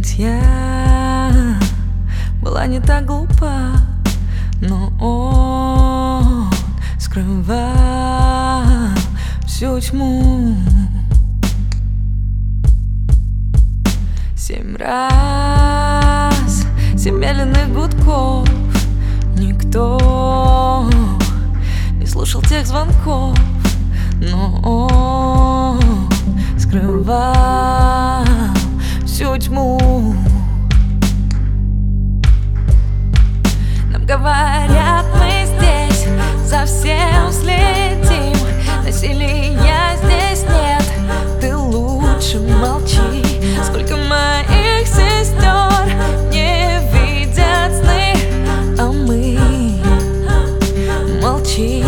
ведь я была не так глупа, но он скрывал всю тьму. 7 раз, 7 медленных гудков. Никто не слушал тех звонков, но он скрывал всю тьму. Нам говорят, мы здесь за всем следим, насилия здесь нет, ты лучше молчи. Сколько моих сестер не видят сны, а мы молчим.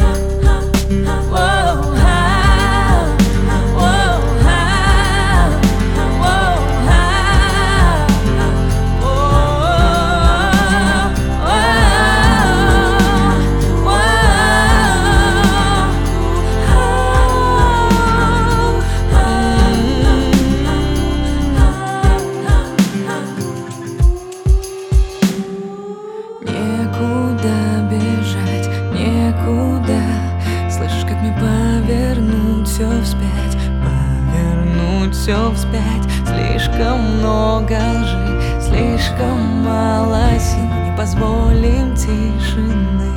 Слышишь, как мне повернуть все вспять, повернуть все вспять. Слишком много лжи, слишком мало сил, не позволим тишины.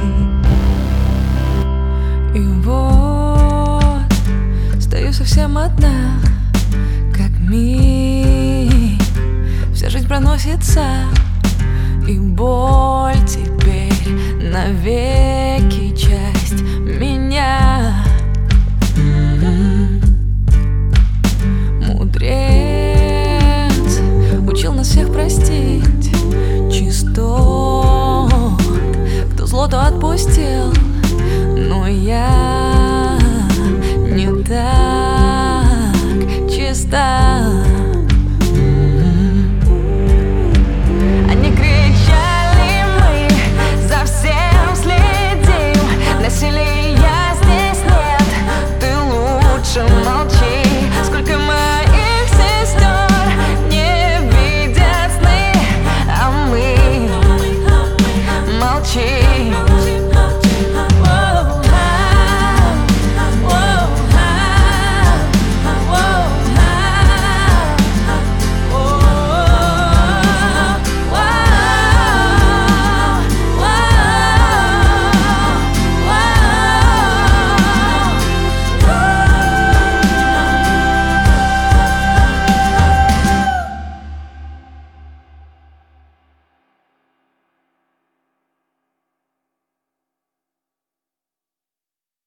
И вот стою совсем одна, как миг, вся жизнь проносится, и боль теперь навеки часть меня. Мудрец учил нас всех простить, чистот, кто зло, то отпустил, но я